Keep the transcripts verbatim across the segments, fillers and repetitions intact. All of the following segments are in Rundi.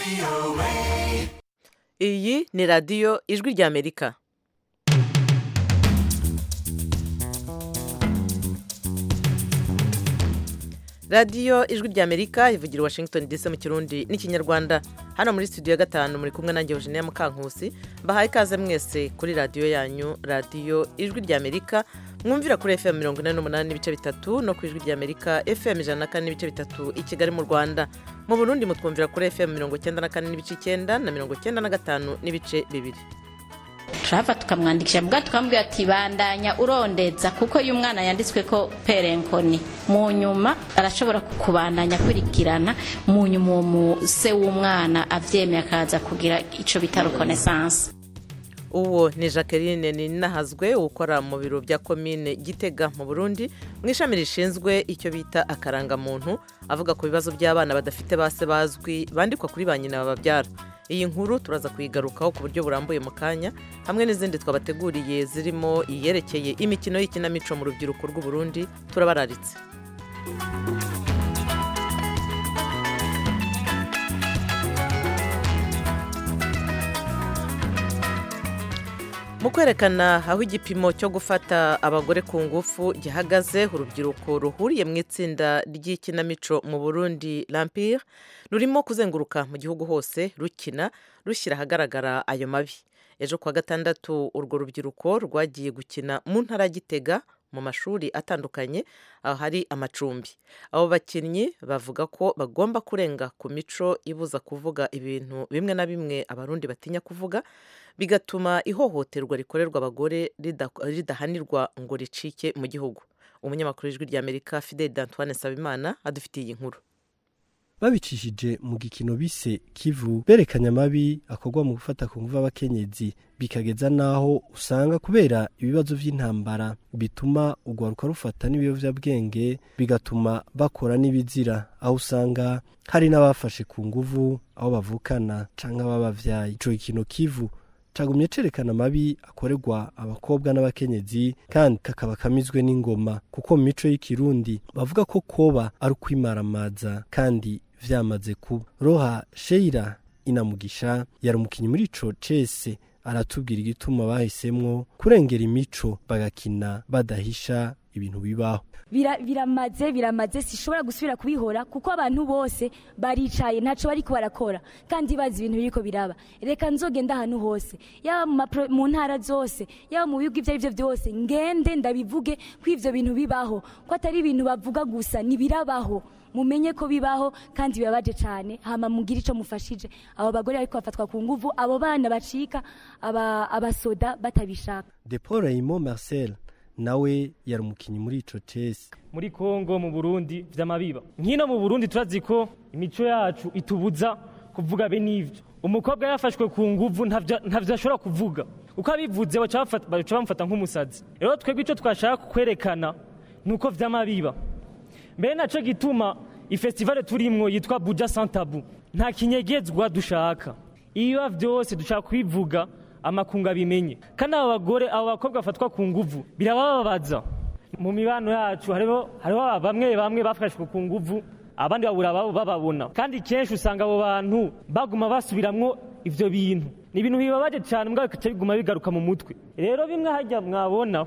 iyi ni radiyo ijwi ry'Amerika. radiyo ijwi ry'Amerika ivugira Washington D C mu kirundi n'ikinyarwanda. Hano muri studio ya gatanu muri kumwe nanjye Eugenia Mukankusi. Bahaye ikaze mwese kuri radiyo yanyu, radiyo ijwi ry'Amerika. Mwumvira kuri F M mirongo ine n'umunani n'ibice bitatu no ku ijwi ry'Amerika F M ijana na kane n'ibice bitatu i Kigali mu Rwanda. Mu Burundi mutwumvira kuri F M mirongo icyenda na kane n'ibice icyenda na mirongo icyenda na gatanu n'ibice bibiri. Turava tukamwandikisha mbwa tukambwira ati bandanya urondeza kuko uyu mwana yanditswe ko perenkoni mu nyuma arashobora kukubandanya kurikirana mu nyuma uwo se w'umwana avyemeye akaza kugira ico bita reconnaissance. Uwo ni Jacqueline Ninahazwe ukora mu biro bya komine Gitega mu Burundi mu ishami rishinzwe icyo bita akaranga muntu, avuga ku bibazo by'abana badafite base bazwi bandikwa kuri ba nyina bababyara. Iyi nkuru turaza kuyigarukaho ku buryo burambuye mu kanya, hamwe n'izindi twabateguriye zirimo iyerekeye imikino y'ikinamico mu rubyiruko rw'u Burundi. Turabararitse. Mu kwerekana aho igipimo cyo gufata abagore ku ngufu gihagaze, urubyiruko ruhuriye mu itsinda ry'ikinamico mu Burundi L'Empire rurimo kuzenguruka mu gihugu hose rukina rushyira ahagaragara ayo mabi. Ejo kuwa gatandatu urwo rubyiruko rwagiye gukina mu ntara ya Gitega mu mashuri atandukanye aho hari amacumbi. Abo bakinnyi bavuga ko bagomba kurenga ku mico ibuza kuvuga ibintu bimwe na bimwe abarundi batinya kuvuga, bigatuma ihohoterwa rikorerwa abagore ridahanirwa ngo ricike mu gihugu. Umunyamakuru w'ijwi ry'Amerika Fidel Antoine Sabimana adufitiye iyi nkuru. Babicishije mu gikino bise Kivu berekanya amabi akorwa mu gufata ku nguvu abakenyezi, bikageza naho usanga kubera ibibazo by'intambara bituma urwaruka rufata n'ibiyovyabwenge, bigatuma bakora n'ibizira, aho usanga hari n'abafashe ku nguvu aho bavukana canke ababavyaye. Ico gikino Kivu cagumye cerekana amabi akorerwa abakobwa n'abakenyezi kandi kakaba kamizwe n'ingoma, kuko mu mico y'ikirundi bavuga ko koba ari ukwimaramaza kandi vyamaze kuba. Roha Sheira Inamugisha yari umukinyi muri ico cese, aratubwira igituma bahisemwo kurengera imico bagakina badahisha ibintu bibaho. biramaze biramaze sishobora gusubira kubihora kuko abantu bose baricaye ntaco bariko barakora kandi bazi ibintu biriko biraba. Reka nzogenda ahantu hose, yaba mu ntara zose, yaba mu bihugu ivyo arivyo byose, ngende ndabivuge ko ivyo bintu bibaho, ko atari ibintu bavuga gusa, nibirabaho. Mumenye ko bibaho kandi bibabaje cyane, hama mugira ico mufashije abo bagore ariko bafatwa ku nguvu, abo bana bacika aba abasoda batabishaka. De Paul Raymond Marcel nawe yari umukinyi muri ico cese. Muri Kongo mu Burundi vy'amabiba nkino mu Burundi turazi ko imico yacu itubuza kuvuga be n'ivyo. Umukobwa yafashwe ku nguvu ntavyo ashobora kuvuga, uko abivuze baca bamufata nk'umusazi. Rero twebwe ico twashaka kwerekana nuko vy'amabiba. Mbere naco gituma ifestival turimwo yitwa Buja Sans Tabou nta kinyegezwa dushaka, iyo vyose dushaka kwivuga amakunga bimenye. Kandi abo bagore abo bakobwa bafatwa ku nguvu birabababaza. Mu mibano yacu hariho hariho bamwe bamwe bafashwe ku nguvu, abandi babura babo bababona, kandi kenshi usanga abo bantu baguma basubiramwo ivyo bintu. Ni ibintu bibabaje cyane mbwa bikaca biguma bigaruka mu mutwe. Rero bimwe hajya mwabona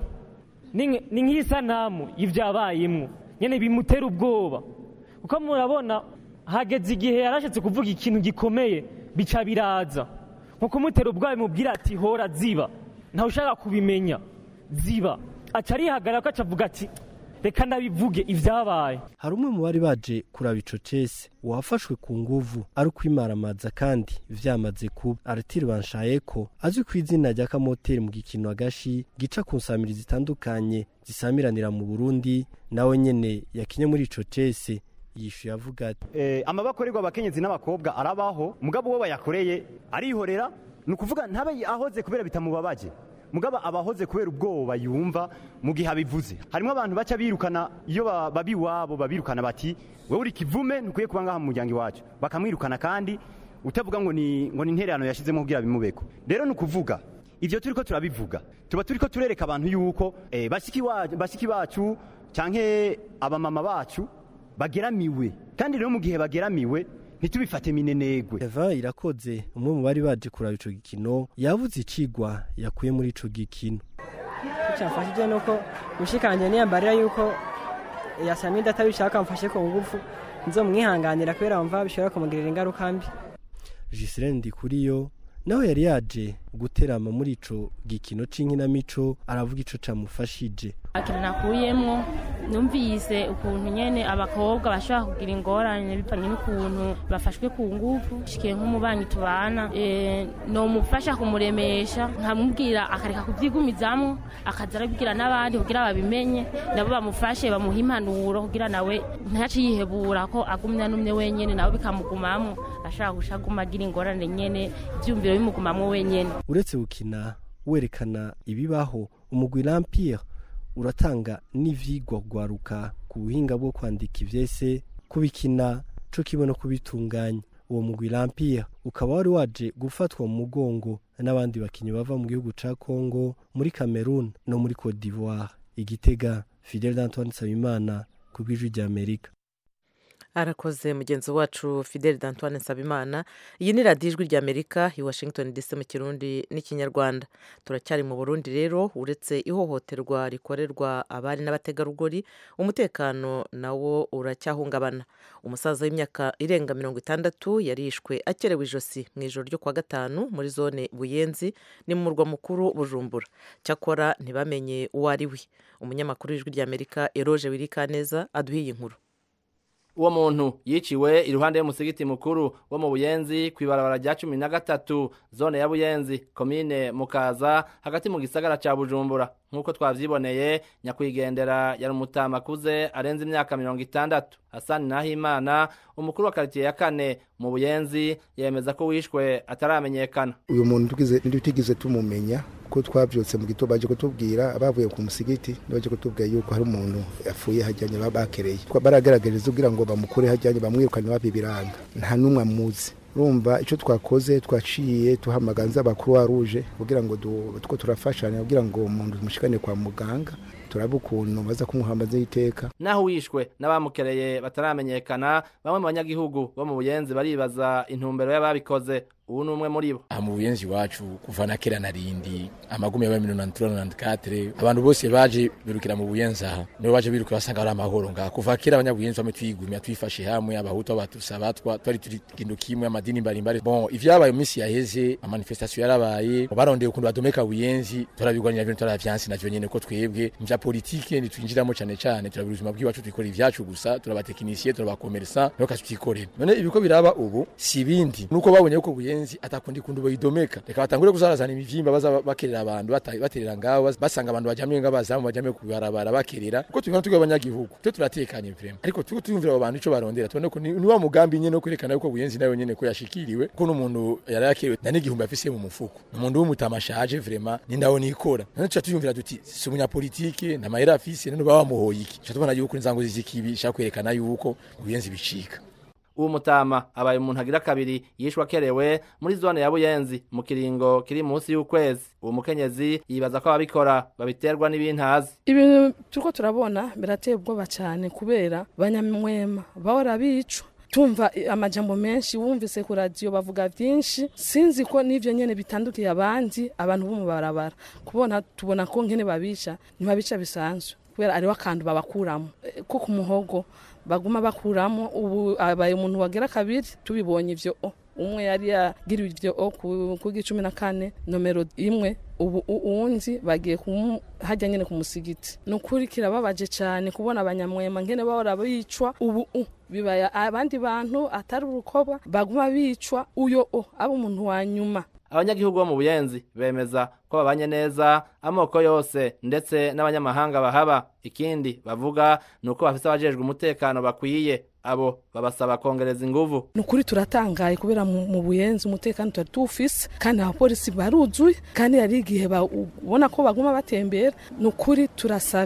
ni nk'isanamu y'ivyabayemwo nyene bimutera ubwoba, uko murabona hageze igihe yarashatse kuvuga ikintu gikomeye bica biraza nko kumutera ubwoba, mubwira ati hora ziba, ntawe ushaka kubimenya ziba, aca arihagarara ko acavuga ati reka ndabivuge ivyabaye. Hari umwe mu bari baje kuraba ico cese wafashwe ku nguvu ari ukwimaramaza kandi vyamaze kuba. Arthur Banshayeko azwi ku izina rya Kamoteri mu gikino Agashi gica ku nsamiri zitandukanye zisamiranira mu Burundi, nawe nyene yakinye muri ico cese yishuye avuga ati eh amabakorerwa abakenyezi n'abakobwa arabaho, mugabo wo bayakoreye arihorera, nukuvuga ntabe ahoze kubera bitamubabaje, mugaba abahoze kubera ubwoba yumva mu gihe abivuze. Harimo abantu baca birukana iyo babi wabo babirukana bati wewe uri kivume ntukuye kuba ngaha mu muryango wacu, bakamwirukana kandi utavuga ngo ni ngo ni intererano yashizemo kugira bimubeko. Rero nukuvuga ivyo turiko turabivuga tuba turiko turereka abantu yuko eh, bashiki wacu bashiki bacu canke abamama bacu bageramiwe, kandi rero mu gihe bageramiwe ntitubifate minenegwe. Eva Irakoze umwe mu bari baje kuraba ico gikino yavuze icigwa yakuye muri ico gikino. Cyafashije nuko mushikanje niyambarira yuko yasamye databishaka mfashe ko ngufu nzo mwihanganira kubera mva bishobora kumugirira ingaruka mbi. Giselene Ndikuriyo nawe yari yaje guterama muri ico gikino c'inkinamico aravuga ico camufashije. Akina nakuyemwo numvise ukuntu nyene abakobwa bashaka kugira ingorane bipanye n'ukuntu bafashwe ku ngufu shikiye nk'umubanyi tubana eh no mufasha kumuremesha nkamubwira akareka kuvyigumizamwo akaza arabwira n'abandi kugira babimenye nabo bamufashe bamuha impanuro kugira nawe ntaci yihebura ko agumya numwe wenyene nawe bikamugumamwo ashaka gushaguma agira ingorane nyene byumviro bimugumamwo wenyene. Uretse gukina werekana ibibaho umugwi L'Empire uratanga n'ivyigwa gwaruka ku buhinga bwo kwandika ivyese kubikina co kimwe no kubitunganya. Uwo mugwi L'Empire ukaba wari waje gufatwa mu mugongo n'abandi bakinyi bava mu gihugu ca Congo, muri Cameroon no muri Côte d'Ivoire. Igitega, Fidel Antoine Nsabimana ku bw'ijwi rya Amerika. Arakoze mugenzi wacu Fidel Antoine Nsabimana. Iyi ni radiyo ijwi rya Amerika i Washington D C mu Kirundi n'ikinyarwanda. Turacyari mu Burundi rero, uretse ihohoterwa rikorerwa abari n'abategarugori, umutekano nawo uracyahungabana. Umusaza w'imyaka irenga mirongo itandatu yarishwe akerewe ijosi mu ijoro ryo kwa gatanu muri zone Buyenzi ni mu murwa mukuru Bujumbura. Cyakora ntibamenye uwo ari we. Umunyamakuru w'ijwi rya Amerika Eroge Wirikaneza aduhiye inkuru. Uwo muntu yiciwe iruhande y'umusigiti mukuru wo mu Buyenzi kwibarabara rya cumi na gatatu zone ya Buyenzi komine Mukaza hagati mu gisagara ca Bujumbura. Nkuko twavyiboneye nyakwigendera yari umutama kuze arenze imyaka mirongo itandatu. Hassan Nahimana umukuru wa quartier ya kane mu Buyenzi yemeza ko wishwe ataramenyekana. Uyu muntu tugize ndutigize tumumenya ko twavyotse mu gito baje kutubwira abavuye ku musigiti baje kutubwira yuko hari umuntu yafuye hajyanye babakereye. Baragaragariza kugira ngo bamukure hajyanye bamwirukane babibiranga. Nta numwe amuzi. Rumva ico twakoze twaciye tuhamaganza abakuru wa Rouge kugira ngo tuko turafashanya kugira ngo umuntu mushikane kwa muganga turabukuntu baza kumuhambaza iteka. Naho wishwe n'abamukereye bataramenyekana bamwe mu banyagihugu bo mu Buyenzi baribaza intumbero y'ababikoze. Ubu numwe muri bo mu Buyenzi wacu kuva na kera narindi amagume ya mirongo itandatu na gatatu abantu bose baje birukira mu Buyenzi aha nibo baje birukira basanga ari amahoro nga kuva kera abanyabuyenzi bamwe twigumya twifashe hamwe abahutu abatusabatwa twari turi kindu kimwe amadini mbarimbari. Bon ivyabaye misi yaheze ama manifestation yarabaye barondeye ukuntu badomeka Buyenzi turabigwanira ibintu turavyansi navyo nyene ko twebwe mvya politique nitwinjiramo cyane cyane turabiruzima bw'iwacu twikora ivyacu gusa turabatekinisiye turabakomersa no kasutikorera. None ibiko biraba ubu si bindi nuko babonye ko Buyenzi atakundi kundu boyidomeka reka batangure kuzarazana imivimba baza bakerera abantu baterera ngaho basanga abantu bajamye ngabazamu bajamye kubarabara bakerera kuko tugana tugwa abanyagihugu twe turatekanye vrema ariko tuko tuyumvira abantu ico barondera tubone ko ni wa mugambi nyene no kwerekana yuko Buyenzi nayo nyene ko yashikiriwe ko n'umuntu yarakerewe na n'igihumbi afise mu mufuko umuntu w'umutamashaje vrema ni ndaho nikora none tuca tuyumvira duti si umunya politique na mahera afise none babamuhoye iki cyo tubona yuko inzango zizikibi sha kwerekana yuko Buyenzi bicika. Uwo mutama abaye umuntu agira kabiri yishwa kerewe muri zone ya Buyenzi mu kiringo kiri munsi y'ukwezi. Uwo mukenyezi yibaza ko ababikora babiterwa n'ibintazi. Ibintu turiko turabona birateye ubwoba cyane kubera banyamwema bahora bicwa tumva amajambo menshi wumvise ku radio bavuga byinshi sinzi ko nivyo nyene bitandukiye abandi abantu bo mu barabara kubona tubona ko nkene babisha ntibabica bisanzwe kubera ari wakandu babakuramo ko ku muhogo baguma bakuramo ubu abaye umuntu wagera kabiri tubibonye ivyo umwe yari yagiriwe ivyo ku gicumi na kane nomero imwe ubu uunzi bagiye hajya nyene ku musigiti nukuri kirababaje cyane kubona abanyamwema ngene bahora bicwa ubu bibaya abandi bantu atari urukoba baguma bicwa uyo abo umuntu wa nyuma. Abanyagihugu bo mu Buyenzi bemeza ko babanye neza amoko yose ndetse n'abanyamahanga bahaba. Ikindi bavuga nuko bafise abajejwe umutekano bakwiye abo babasaba kongereza inguvu. Nukuri turatangaye kubera mu Buyenzi umutekano tutari tufise kandi abapolisi baruzuye kandi yari igihe babona ko baguma batembera. Nukuri turasavye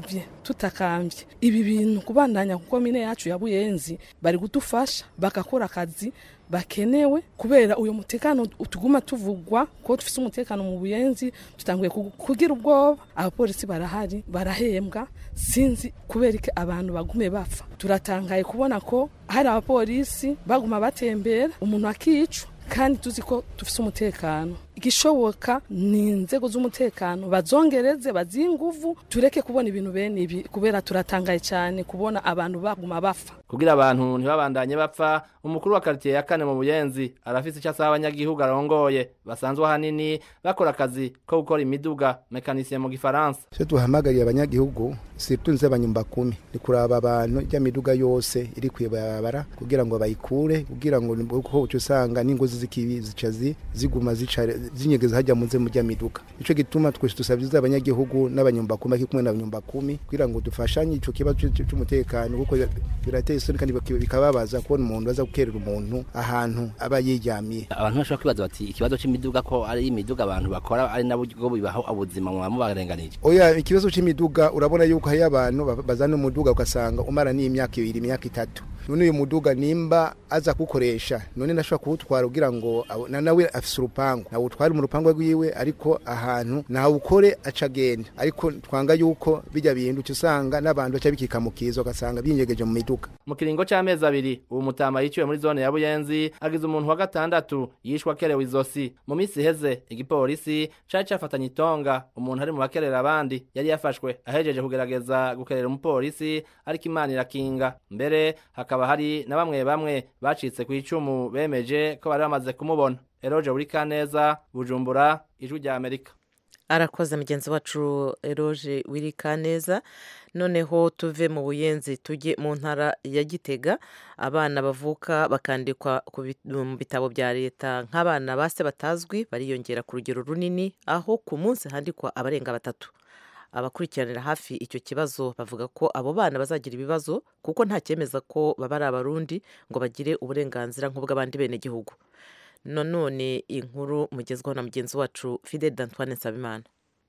tutakambye ibi bintu kubandanya kuko mine yacu ya Buyenzi bari gudufasha bakakora akazi bakenewe kubera uyo mutekano utuguma tuvugwa ko tufise umutekano mu Buyenzi tutanguye kugira ubwoba abapolisi barahari barahembwa sinzi kubera iki abantu bagume bapfa turatangaye kubona ko hari abapolisi baguma batembera umuntu akicwa kandi tuzi ko tufise umutekano igishoboka ni inzego z'umutekano bazongereze bazinguvu tureke kubona ibintu bene ibi kubera turatangaye cyane kubona abantu baguma bafa kugira abantu ntibabandanye bapfa umukuru wa quartier ya kane mu Buyenzi arafise icyo asaba abanyagihugu arongoye basanzwe hanini bakora akazi ko gukora imiduga mekanisien mu gifaransa cyo duhamagariye abanyagihugu situnze abanyumba kumi ni kuraba abantu ijya miduga yose iri kwibabara kugira ngo bayikure kugira ngo uko usanga n'ingozi zikibi zicazi ziguma zicare zinyegeza hajya munze mu miduga ico gituma twese dusabyiza abanyagihugu n'abanyumba kumi kumwe n'abanyumba kumi kugira ngo dufashanye ico kibazo cy'umutekano kuko birateye isoni kandi bikababaza kubona umuntu baza gukerera umuntu ahantu aba yijyamiye abantu bashobora kwibaza bati ikibazo c'imiduga ko ari imiduga abantu bakora ari nabo bibaho ubuzima mu barenganije oya ikibazo c'imiduga urabona yuko hari abantu bazana umuduga ugasanga umara ni imyaka ibiri imyaka itatu none uyu muduga nimba aza kukoresha none nashobora kuwutwara kugira ngo nawe afise urupangu nawe utwara mu rupangu rwiwe ariko ahantu nawe ukore acagenda ariko twanga yuko bijya bintu cyusanga n'abantu baca bikikamukizo ugasanga binyegeje mu miduga mu kiringo c'amezi abiri ubu mutama yiciwe muri zone ya Buyenzi agize umuntu wa gatandatu yishwa kerewe izosi mu misi heze igipolisi cari cafatanye itonga umuntu ari mu bakerera abandi yari yafashwe ahejeje kugerageza gukerera umupolisi ariko Imana irakinga mbere hakaba hari na bamwe bamwe bacitse ku icumu bemeje ko bari bamaze kumubona Eroje Wirikaneza Bujumbura ijwi rya Amerika arakoze mugenzi wacu Eroje Wirikaneza noneho tuve mu Buyenzi tujye mu ntara ya Gitega abana bavuka bakandikwa mu bitabo bya leta nk'abana base batazwi bariyongera ku rugero runini aho ku munsi handikwa abarenga batatu abakurikiranira hafi icyo kibazo bavuga ko abo bana bazagira ibibazo kuko nta cyemeza ko baba ari abarundi ngo bagire uburenganzira nk'ubw'abandi bene gihugu none inkuru mugezweho na mugenzi wacu Fidel D'Antoine Nsabimana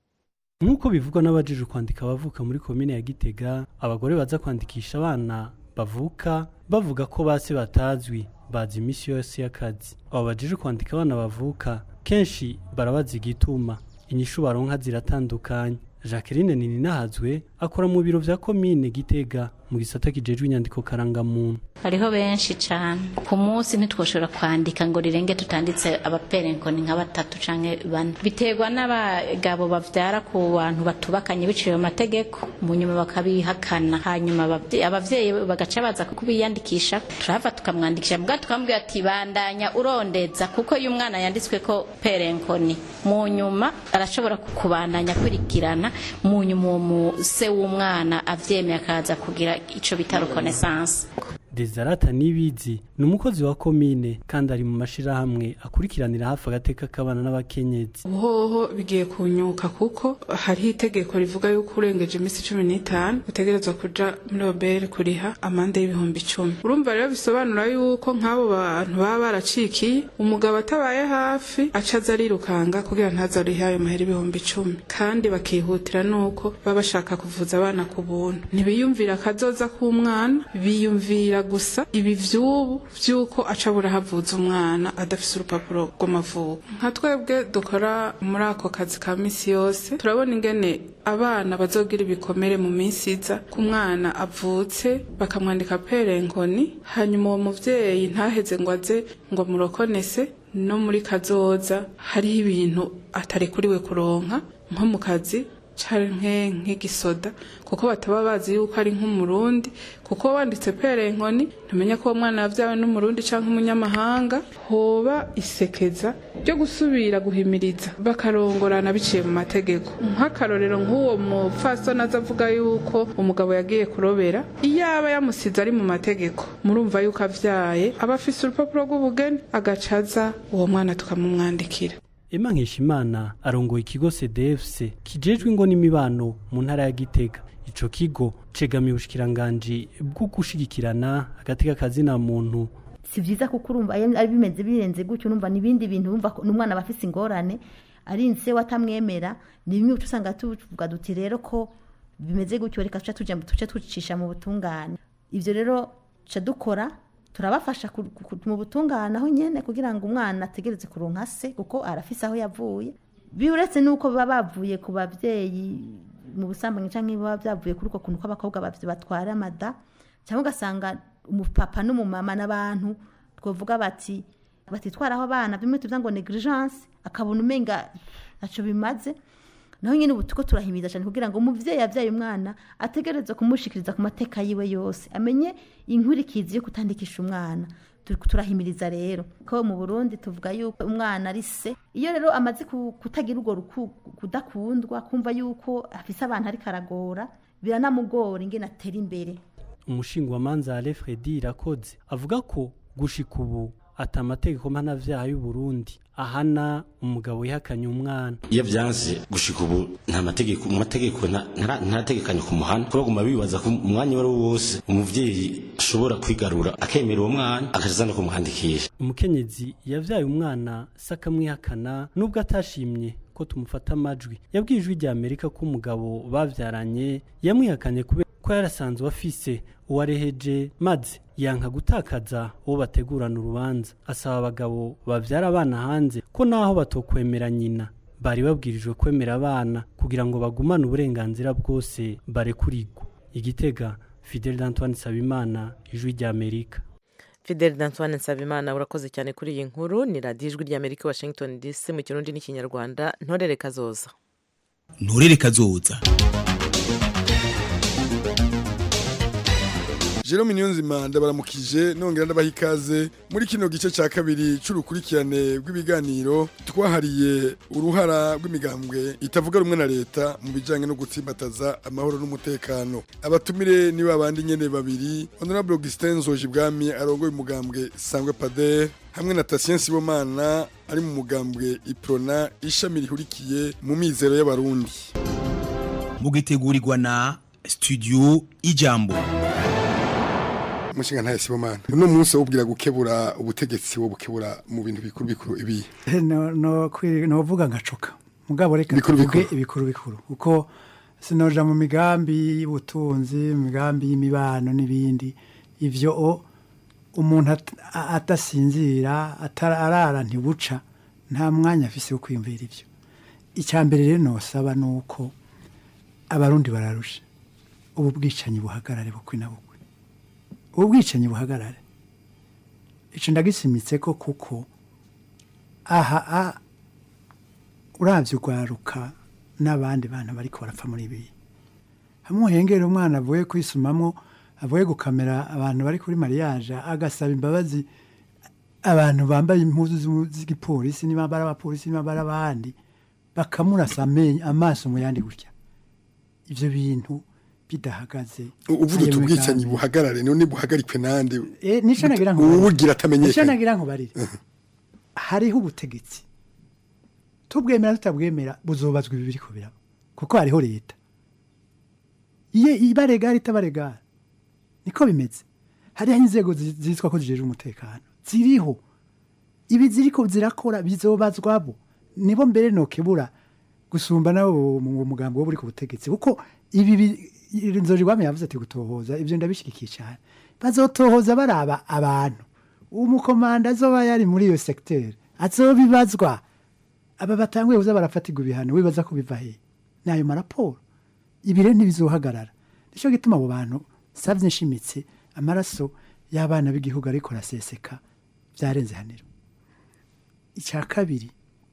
nk'uko bivugwa n'abajije kwandika abavuka muri komine ya Gitega abagore baza kwandikisha abana bavuka bavuga ko base batazwi bazi imisi yose y'akazi abo bajije kwandika abana bavuka kenshi barabaza igituma inyishu baronka ziratandukanye Jacqueline Nininahazwe akora mu biro vya komine Gitega mu gisata kijejwe inyandiko karangamuntu hariho benshi cyane ku munsi ntitwoshobora kwandika ngo rirenge tutanditse abaperenkoni nka batatu canke bane biterwa n'abagabo bavyara ku bantu batubakanye biciye mu mategeko mu nyuma bakabihakana hanyuma abavyeyi bagaca baza kubiyandikisha turava tukamwandikisha mbwa tukambwira ati bandanya urondeza kuko uyu mwana yanditswe ko perenkoni mu nyuma arashobora kubandanya kurikirana mu nyuma uwo se w'umwana avyemeye akaza kugira ico bita reconnaissance Desarata Nibizi ni umukozi wa komine kandi ari mu mashirahamwe akurikiranira hafi agateka k'abana n'abakenyezi hoho bigiye kunyuka kuko hari itegeko rivuga yuko urengeje imisi cumi n'itanu utegerezwa kuja muri obere kuriha amande y'ibihumbi icumi urumva rero bisobanura yuko nk'abo bantu baba baracikiye umugabo atabaye hafi acaza arirukanga kugira ntaza arihe ayo mahera ibihumbi icumi kandi bakihutira nuko baba bashaka kuvuza abana ku buntu ntibiyumvira akazoza k'umwana biyumvira gusa ibi vy'ubu vy'uko acabura havuza umwana adafise urupapuro rw'amavuko nka twebwe dukora muri ako kazi ka misi yose turabona ingene abana bazogira ibikomere mu minsi iza ku mwana avutse bakamwandika perenkoni hanyuma uwo muvyeyi ntaheze ngo aze ngo murokonese no muri kazoza hariho ibintu atarekuriwe kuronka nko mu kazi canke nk'igisoda kuko bataba bazi yuko ari nk'umurundi kuko wanditse perenkoni ntumenya ko uwo mwana yavyawe n'umurundi canke umunyamahanga hoba isekeza ryo gusubira guhimiriza bakarongorana biciye mu mategeko nk'akarorero nk'uwo mupfasoni aza avuga yuko umugabo yagiye kurobera iyo aba yamusize ari mu mategeko murumva yuko avyaye aba afise urupapuro rw'ubugeni agacaza uwo mwana tukamumwandikira Emma Nkeshimana arongoye ikigo C D F C kijejwe ngo n'imibano mu ntara ya Gitega ico kigo cegamiye ubushikiranganje bwo gushigikirana agateka kazi na muntu si vyiza kuko urumva ari bimeze birenze gutyo numva nibindi bintu umva n'umwana bafise ingorane ari nse watamwemera ni bimwe usanga tuvuga duti rero ko bimeze gutyo reka tuca tuja tuca tucisha mu butungane ivyo rero ca dukora turabafasha ku- ku- mu butungane aho nyene kugira ngo umwana ategereze kuronka se kuko arafise aho yavuye biuretse nuko baba bavuye ku bavyeyi mu busambanyi canke baba byavuye kuri uko kuntu kw'abakobwa bavye batwara amada cyangwa ugasanga umupapa n'umumama n'abantu twovuga bati batitwaraho abana bimwe tuvuga ngo negligence akabona umenga naco bimaze naho nyene ubu tuko turahimiza cyane kugira ngo umuvyeyi yavyaye umwana ategerezwa kumushikiriza ku mateka yiwe yose amenye inkurikizi yo kutandikisha umwana Turi- turahimiriza rero ko mu Burundi tuvuga yuko umwana ari se iyo rero amaze ku- kutagira urwo ruku- kudakundwa kumva yuko afise abantu ariko aragora biranamugora ingene atera imbere umushingwamanza Ale Fredi Irakoze avuga ko gushika ubu ata amategeko mpanavyaha y'u Burundi ahana umugabo yihakanye umwana iyo byanze gushika ubu nta mategeko mu mategeko nta- ntara- ntarategekanye ku muhana kuko baguma bibaza ko umwanya wari wose umuvyeyi ashobora kwigarura akemera uwo mwana akaza no kumuhandikisha umukenyezi yavyaye umwana sakamwihakana nubwo atashimye ko tumufata amajwi yabwiye ijwi rya Amerika ko umugabo bavyaranye yamwihakanye kubera ko yarasanzwe afise uwareheje maze yanka gutakaza uwo bategurana urubanza asaba abagabo bavyara abana hanze ko naho batokwemera nyina bari babwirijwe kwemera abana kugira ngo bagumane uburenganzira bwose barekurirwa igitega Fidel Antoine Sabimana ijwi rya Amerika Fidel Antoine Nsabimana urakoze cyane kuri iyi nkuru ni radiyo ijwi rya Amerika Washington D C mu kirundi n'ikinyarwanda ntorere kazoza nturere kazoza Jerome Niyonzima ndabaramukije nongera ndabaha ikaze muri kino gice cya kabiri c'urukurikirane rw'ibiganiro twahariye uruhara rw'imigambwe itavuga rumwe na leta mu bijanye no gutsimbataza amahoro n'umutekano abatumire ni babandi nyene babiri Honorable Augustin Nzojibwami arongoye umugambwe Sangwe Pader hamwe na Tatien Sibomana ari mu mugambwe Iprona ishami rihurikiye mu mizero y'abarundi mugitegurirwa na studio Ijambo Mushinga ntaye Sibomana uno munsi wubwira gukebura ubutegetsi wo bukebura mu bintu bikuru bikuru ibi no no kwi no vuga ngacoka mugabo reka Bikuru tuvuge bikuru. ibikuru bikuru uko sinoja mu migambi y'ubutunzi migambi y'imibano n'ibindi ivyo o umuntu at- a- atasinzira atarara ntibuca nta mwanya afise wo kwiyumvira ivyo icyambere rero nosaba nuko abarundi bararusha ubu bwicanyi buhagarare bukwi na bukwi ubu bwicanyi buhagarare ico ndagisimitse ko kuko aha a uravye ugwaruka n'abandi bantu bariko barapfa muri ibi hamwe uhengera umwana avuye kwisumamwo avuye gukamera abantu bari kuri mariage agasaba imbabazi abantu bambaye impuzu z'u- z'igipolisi niba bari abapolisi niba bari abandi bakamurasa amenyo amaso mu yandi gutya ivyo bintu bidahagaze uvuga ayo ubwicanyi migambi. buhagarare none buhagarikwe nande Eh, nico nagira ngo ubugira nico atamenyekanye nagira ngo barire hariho ubutegetsi tubwemera tutabwemera buzobazwa ibi biriko biraba kuko hariho leta iye ibarega itabarega niko bimeze hariho inzego zi- zitwa ko zijeje umutekano ziriho ibi ziriko zirakora bizobazwabo nibo mbere nokebura gusumba nabo mu mugambo wo buri ku butegetsi kuko ibi bi- Nzojibwami yavuze ati gutohoza ivyo ndabishigikiye cyane bazotohoza baraba abantu umukomanda azoba yari muri iyo secteur azobibazwa aba batanguye kuza barafatirwa ibihano wibaza ko biva he nayo maraporo ibi rero ntibizohagarara nico gituma abo bantu savye nshimitse amaraso y'abana b'igihugu ariko raseseka byarenze haniro icya kabiri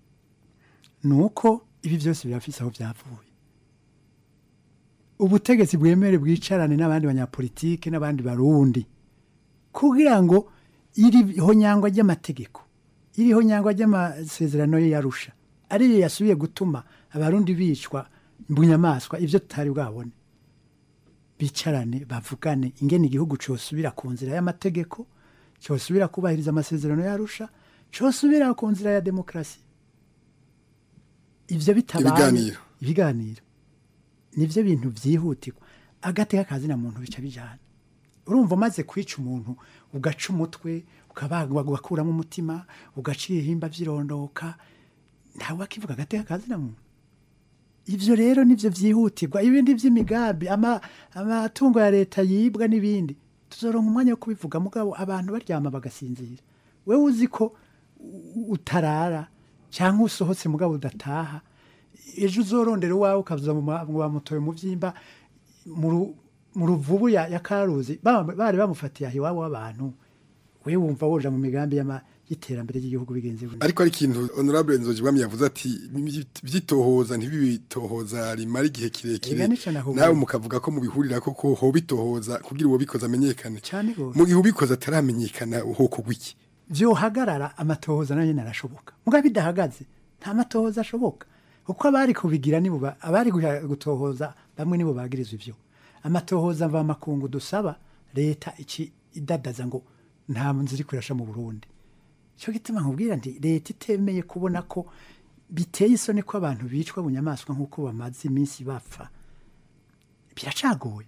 nuko ibi byose birafise aho byavuye ubutegetsi bwemere bwicarane n'abandi banyapolitike n'abandi barundi kugira ngo iriho nyangwa ry'amategeko iriho nyangwa ry'amasezerano ye yarusha ariyo yasubiye gutuma abarundi bicwa bunyamaswa ivyo tutari bwabone bicarane bavugane ingene igihugu cyosubira ku nzira y'amategeko cyosubira kubahiriza amasezerano yarusha cyosubira ku nzira ya demokrasi ivyo bitabaye Ibiganiro. ibiganiro nivyo bintu vyihutirwa agateka kazi na muntu bica bijana urumva maze kwica umuntu ugaca umutwe ukabagwa ugakuramo umutima ugaca ibihimba vyirondoka ntawe akivuga agateka kazi na muntu ivyo rero nivyo vyihutirwa ibindi vy'imigambi ama amatungo ya leta yibwa n'ibindi tuzoronka umwanya wo kubivuga mugabo abantu baryama bagasinzira wewe uzi ko utarara cyangwa usohotse mugabo udataha ejo uzorondera wawe ukavuza mu bamutoye mu vyimba mu ruvubu ya, ya Karuzi bari bamufatiye aho iwabo w'abantu wewe wumva woja mu migambi y'ama y'iterambere ry'igihugu bigenze gute ariko ari kintu honorable Nzojibwami yavuze ati byitohoza ntibibitohoza rimara igihe kirekire nawe mukavuga ko mubihurira ko ko ho bitohoza kugira uwo bikoza amenyekane mu gihe ubikoza ataramenyekana hoko gwiki vyo hagarara amatohoza nayo narashoboka muga bidahagaze nta matohoza ashoboka uko abari kubigira nibo abari gutohoza bamwe nibo bagirizwa ivyo amatohoza mva makungu dusaba leta iki idadaza ngo nta nziri kurasha mu Burundi cyo gituma nkubwira nti leta itemeye kubona ko biteye isoni ko abantu bicwa bunyamaswa nkuko bamaze iminsi bapfa biracagoye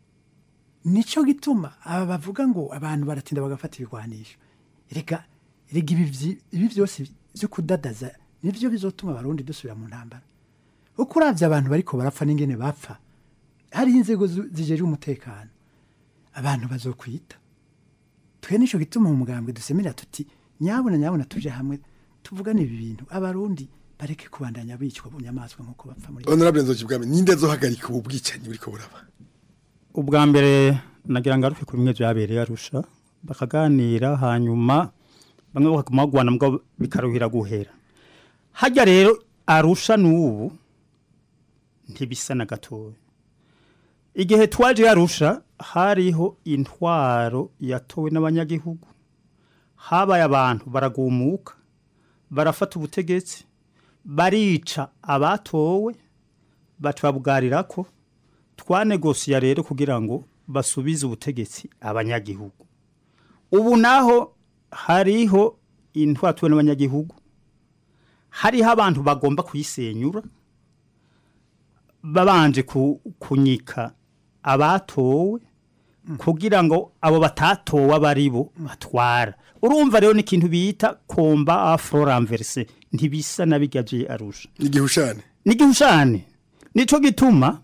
nico gituma aba bavuga ngo abantu baratinda bagafata ibigwanisho rega rega ibi ibi byose byo kudadaza nivyo bizotuma abarundi dusubira mu ntambara uko uravye abantu bariko barapfa n'ingene bapfa hari inzego zijeje umutekano abantu bazokwita twe nico gituma mu mugambwe dusemera tuti nyabona nyabona tuje hamwe tuvugana ibi bintu abarundi bareke kubandanya bicwa bunyamaswa nkuko bapfa muri honorable Nzojibwami ninde azohagarika ubu bwicanyi buriko buraba ubwa mbere nagira ngaruke ku bimwe byabereye Arusha bakaganira hanyuma bamwe bakamagwana mbwa bikaruhira guhera hajya rero Arusha n'ubu ntibisa na gatoya igihe twaje Arusha hariho intwaro yatowe n'abanyagihugu habaye abantu baragumuka barafata ubutegetsi barica abatowe batwabwarira ko twanegosiya rero kugira ngo basubize ubutegetsi abanyagihugu ubu naho hariho intwaro n'abanyagihugu hariho abantu bagomba kuyisenyura babanje kunyika abatowe kugira ngo abo batatowe abaribo batwara urumva rero ni ikintu bita komba afro renverse ntibisa nabigavye Arusha igihushane n'igihushane nico gituma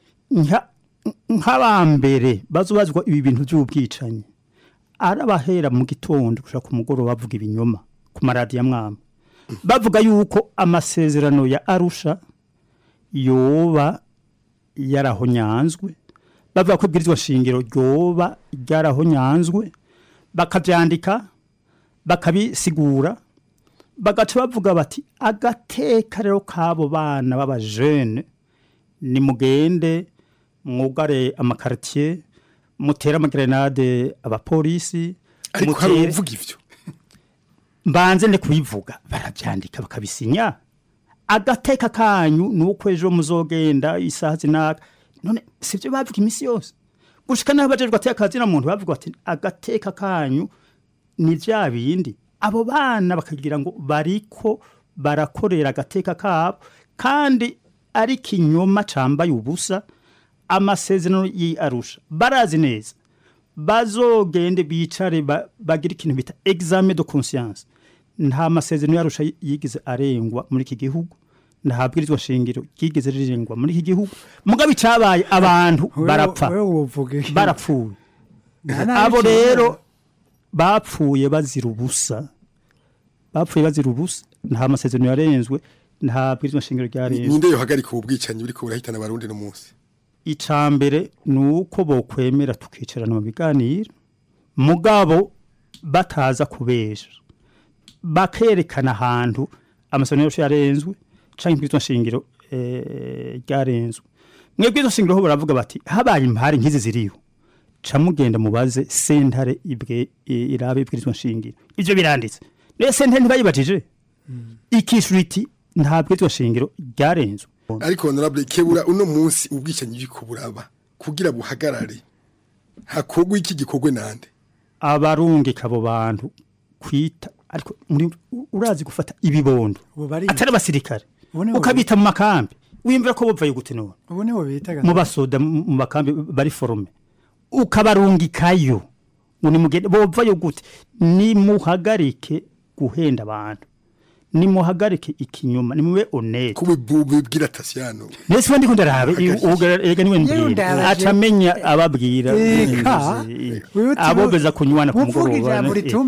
nk'abambere bazubazwa ibi bintu by'ubwicanyi arabahera mu gitondo gushaka ku mugoroba bavuga ibinyoma ku maradiyo mwama bavuga yuko amasezerano ya Arusha yoba yarahonyanzwe bavuga ko ibwirizwa shingiro ryoba ryarahonyanzwe bakabyandika bakabisigura bagaca bavuga bati agateka rero kabo bana baba jeune ni mugende mwugare amakartier mutera amagrenade abapolisi ariko hari uvuga ivyo mbanze ne kubivuga barabyandika bakabisinya agateka kanyu nuko ejo muzogenda isaha zinaka none sivyo bavuga imisi yose gushika naho bajejwe ateka na muntu bavuga ati agateka kanyu ni vya bindi abo bana bakagira ngo bariko barakorera agateka kabo kandi ari kinyoma cambaye ubusa amasezerano y'Arusha barazi neza bazogende bicare bagira ikintu bita examen de conscience nta masezerano y'Arusha yigize arengwa muri iki gihugu ntabwirizwa shingiro yigeze rirengwa muri iki gihugu mugabe cabaye abantu barapfa barapfuye abo rero bapfuye bazira ubusa bapfuye bazira ubusa nta masezerano yarenzwe nta bwirizwa shingiro ryarenzwe ninde yohagarika ubwicanyi buriko burahitana abarundi no munsi icambere nuko bokwemera tukicarana mu biganiro mugabo bataza kubesha bakerekana ahantu amasezerano yarenzwe canke bwirizwa shingiro eh ryarenzwe mwe bwirizwa shingiro ho baravuga bati habaye impari nkizi ziriho camugenda mubaze sentare ibwe irabe bwirizwa shingiro ivyo biranditse ne sentare ntibayibajije ikishuriti nta bwirizwa shingiro ryarenzwe ariko honorable kebura uno munsi ubwicanyi biko buraba kugira buhagarare hakogwa iki gikogwe nande abarungi kabo bantu kwita ariko muri urazi gufata ibibondo atari abasirikare ukabita mu makambi wimvira ko bopfaye gute none ubone bo bitaga mu basoda mu makambi bari forume ukabarungikayo ngo ni mugende bopfaye gute ni muhagarike guhenda abantu nimuhagarike ikinyuma nimube honete kubibwira Tasiano nese wandi kundarabe ega niwe mbwira acamenya ababwira abo beza kunywana ku mugoroba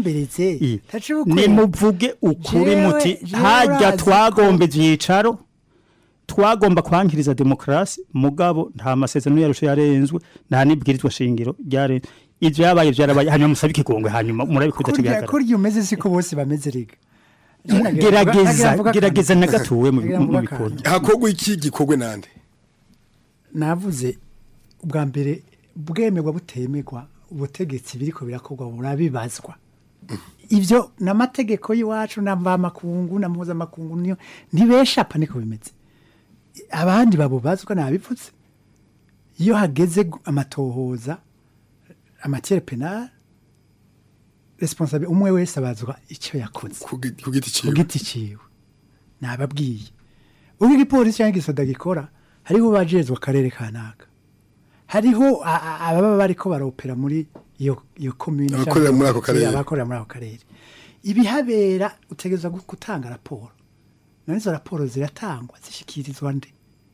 nimuvuge ukuri muti hajya twagombe vyicaro twagomba kwankiriza demokrasi mugabo nta masezerano yarusha yarenzwe nta nibwirizwa shingiro ryare ivyo yabaye vyarabaye hanyuma musabike kongwe hanyuma murabikuda kigaragara kurya umeze siko bose bameze riga gerageza gerageza nagatuwe mu bikorwa hakogwa iki gikogwe nande navuze ubwa mbere bwemerwa butemegwa ubutegetsi biriko birakorwa burabibazwa ivyo namategeko yiwacu namba makungu na muza makungu niyo ntibesha paniko bimeze abandi babubazwa nabipfutse iyo hageze amatohoza amatiere penal responsable umwe wese abazwa icyo yakoze ku giti ciwe ku giti ciwe nababwiye ubu igipolisi cyangwa igisoda gikora hariho bajezwa akarere kanaka hariho ababa bariko baropera muri iyo iyo commune abakorera muri ako karere abakorera muri ako karere ibihabera utegeza gutanga raporo nanizo raporo ziratangwa zishikirizwa nde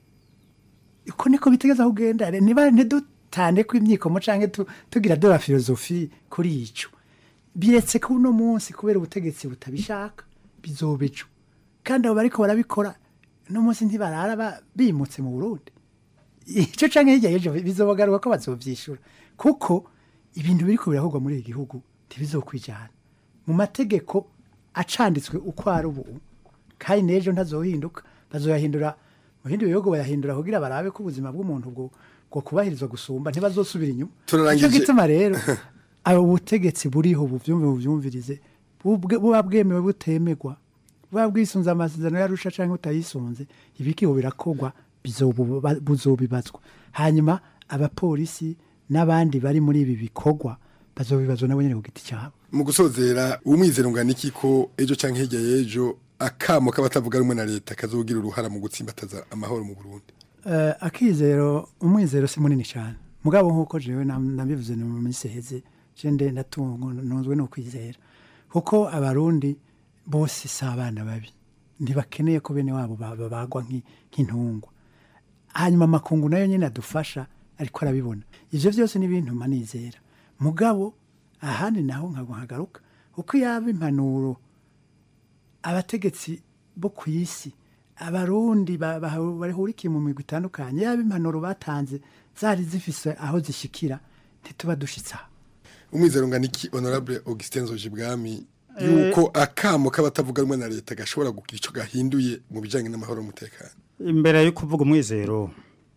uko niko bitegeza kugenda niba ntidutande ko imyiko mu canke tugira de la philosophie kuri ico biretse ko uno munsi kubera ubutegetsi butabishaka bizobejo kandi abo bariko barabikora no munsi ntibarara bimutse mu Burundi ico canke hirya yejo bizobagaruka ko bazovyishura kuko ibintu biriko birahogwa muri iki gihugu ntibizokwijana mu mategeko acanditswe uko ari ubu kandi nejo ntazohinduka bazoyahindura mu bindi bihugu bayahindura kugira barabe ko ubuzima bw'umuntu bwo bwo kubahirizwa gusumba ntibazosubira inyuma ico gituma rero abo butegetsi buriho buvyumve buvyumvirize buba bwemewe butemegwa buba bwisunza amasezerano yarusha canke utayisunze ibikiho birakogwa bizobubazwa hanyuma abapolisi n'abandi bari muri ibi bikogwa bazobibazwa nabo nyene ku giti cyabo mu gusozera umwizero ngana iki ko ejo canke hirya yejo akamo kabatavuga rumwe na leta kazogira uruhara mu gutsimbataza amahoro mu Burundi uh, akizero umwizero si munini cyane mugabo nkuko jewe nabivuze mu miseheze jende ndatungo nonzwe no kwizera kuko abarundi bose sabana babi ntibakeneye ko bene wabo babagwa nk'intungwa hanyuma makungu nayo nyene adufasha ariko arabibona ivyo byose ni ibintu manizera mugabo ahandi naho nkagaruka uko yaba impanuro abategetsi bo kwisi abarundi barihurikiye mu migwi itandukanye yaba impanuro batanze zari zifise aho zishikira ntituba dushitsa umwizero nganiki honorable Augustin Nzojibwami yuko akamo kabatavuga rumwe na leta gashobora kugira ico gahinduye mu bijanye n'amahoro n'umutekano imbere yo kuvuga umwizero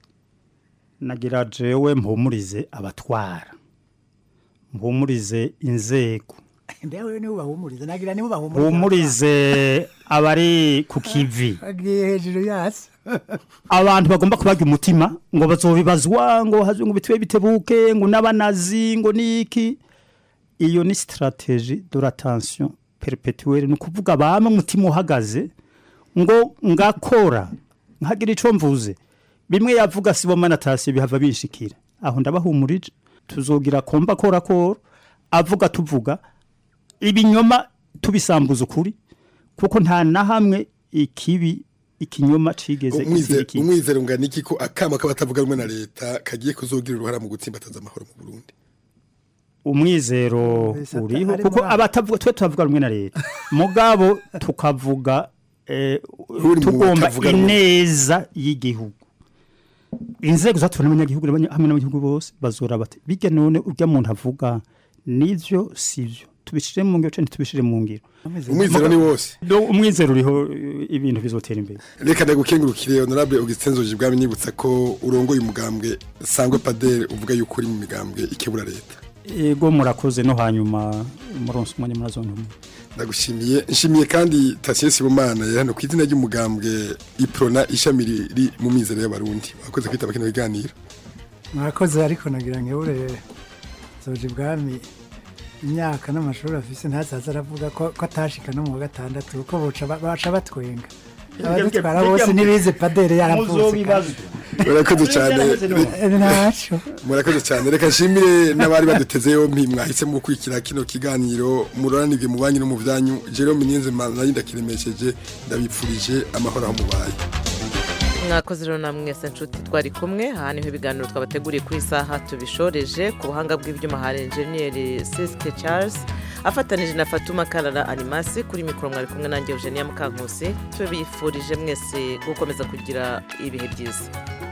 nagira jewe mpumurize abatwara mpumurize inzego ndewe niwe bahumurize nagira niwe bahumurize humurize abari ku kivi agiye hejuru yasi abantu bagomba kubaga umutima ngo bazobibazwa ngo hazwe ngo bitwe bitebuke ngo nabanazi ngo niki iyo ni strategie de la tension perpetuelle no kuvuga bama mutima uhagaze ngo ngakora nkagira ico mvuze bimwe yavuga sibo manatasi bihava bishikira aho ndabahumurije tuzogira komba kora kora avuga tuvuga ibinyoma tubisambuza ukuri kuko nta na hamwe ikibi ikinyoma cigeze iki umwizero ngana iki ko akama kabatavuga rumwe na leta kagiye kuzogira uruhara mu gutsimbataza amahoro mu Burundi umwizero uriho kuko abatavuga twe tuvuga rumwe na leta mugabo tukavuga eh, tugomba ineza y'igihugu inzego zatubona abanyagihugu hamwe n'abanyagihugu bose bazora bate bijya none urya muntu avuga nivyo sivyo tubishire mu ngiro cyane tubishire mu ngiro umwizero ni wose do umwizero uriho ibintu bizotera imbere reka ndagukengurukire honorable Augustin Nzojibwami nibutsa ko urongoye umugambwe sangwe padere uvuga yuko uri mu migambwe ikebura leta ego murakoze no hanyuma muronse umwanya murazontumwe ndagushimiye nshimiye kandi Tasiye Sibomana hano ku izina ry'umugambwe Iprona ishami riri mu mizero y'abarundi wakoze kwitaba kino biganiro murakoze ariko nagira ngeure Nzojibwami imyaka n'amashuri afise ntazaza aravuga ko atashika no mu gatandatu uko boca baca batwenga abadutwara bose nibize padere yaravuze murakoze cyane ntaco murakoze cyane reka nshimire n'abari baduteze yompi mwahise mu gukurikira kino kiganiro muroranirwe mu banki no mu byanyu Jerome Niyonzima nari ndakiremesheje ndabipfurije amahoro aho mubaye mwakoze rero namwe mwese nshuti twari kumwe aha niho ibiganiro twabateguriye kuri isaha tubishoreje ku buhanga bw'ibyuma hari enjeniyeri Siske Charles afatanije na Fatuma Karara Animasi kuri mikoro mwari kumwe nanjye Eugenia Mukankusi tubifurije mwese gukomeza kugira ibihe byiza